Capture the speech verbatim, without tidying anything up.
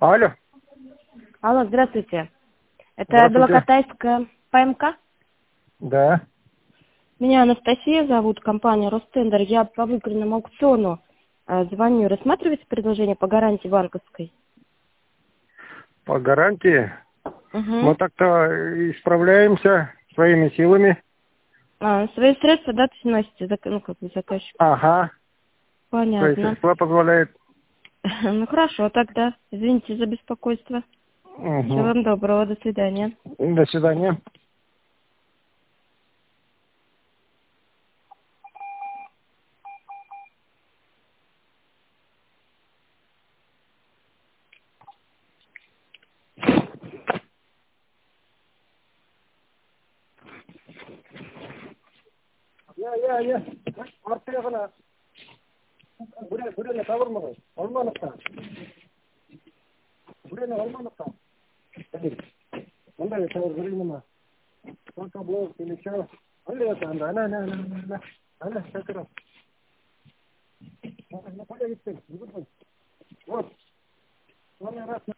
Алло. Алло, здравствуйте. Это Здравствуйте. Белокатайская ПМК? Да. Меня Анастасия зовут, компания Ростендер. Я по выигранному аукциону э, звоню. Рассматриваете предложение по гарантии банковской? По гарантии мы Угу. так-то исправляемся своими силами. А, свои средства, да, то есть носите, зак- ну, как бы заказчику. Ага. Свои Понятно. средства позволяет. Ну, хорошо, тогда. Извините за беспокойство. Всего Угу. вам доброго, до свидания. До свидания. Я, я, я. Артегана. Буря, буря на тавр Алмановка. Буря на Алмановка. Манда я тавр буря на. Только блок или что? Алло, это анда, она, она, она, она, она, как раз. На поле Вот. Он раз